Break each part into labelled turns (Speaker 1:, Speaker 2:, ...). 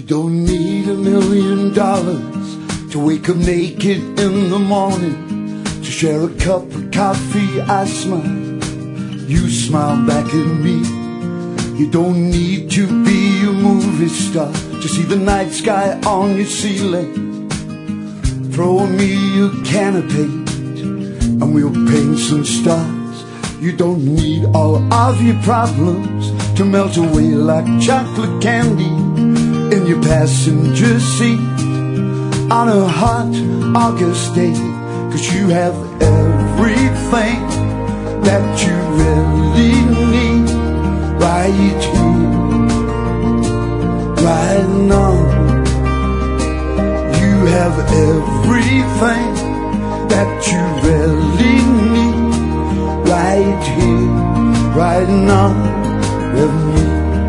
Speaker 1: don't need $1,000,000 to wake up naked in the morning, to share a cup of coffee. I smile, you smile back at me. You don't need to be a movie star to see the night sky on your ceiling. Throw me a can of paint and we'll paint some stars. You don't need all of your problems to melt away like chocolate candy in your passenger seat on a hot August day. 'Cause you have everything that you really need right here, right now. You have everything that you really need right here, right now with me.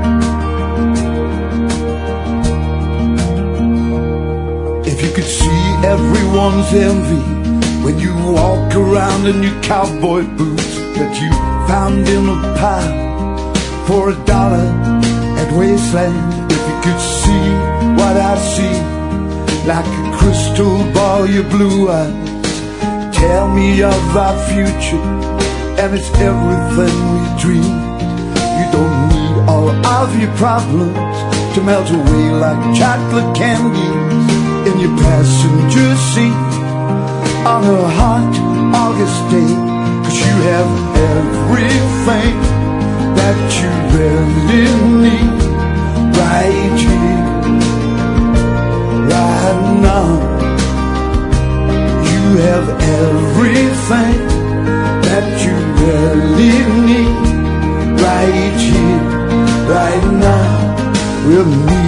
Speaker 1: If you could see everyone's envy when you walk around in your cowboy boots that you found in a pile for $1 at Wasteland. If you could see what I see, like a crystal ball, your blue eyes tell me of our future, and it's everything we dream. You don't need all of your problems to melt away like chocolate candies in your passenger seat on a hot August day. 'Cause you have everything that you really need right here, right now. You have everything that you really need right here, right now with me.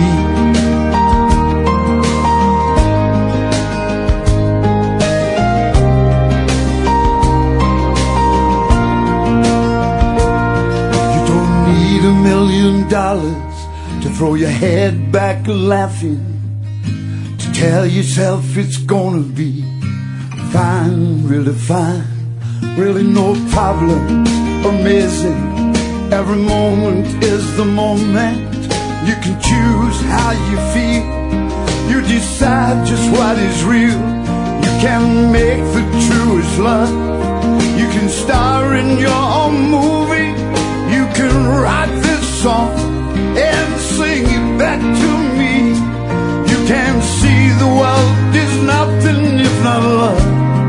Speaker 1: $1,000,000 to throw your head back laughing, to tell yourself it's gonna be fine, really fine, really no problems, amazing. Every moment is the moment. You can choose how you feel. You decide just what is real. You can make the truest love. You can star in your own movie. You can write this song and sing it back to me. You can see the world is nothing if not love.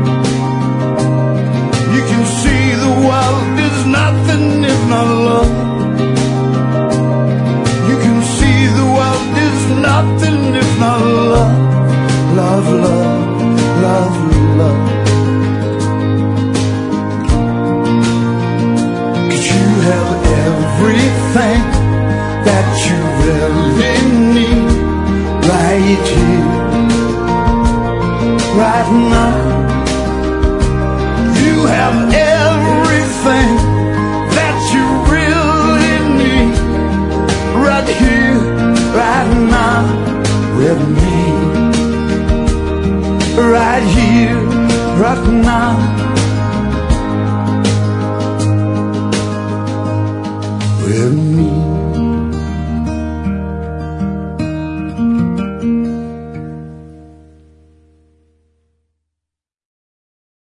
Speaker 1: You can see the world is nothing if not love. You can see the world is nothing if not love, love, love.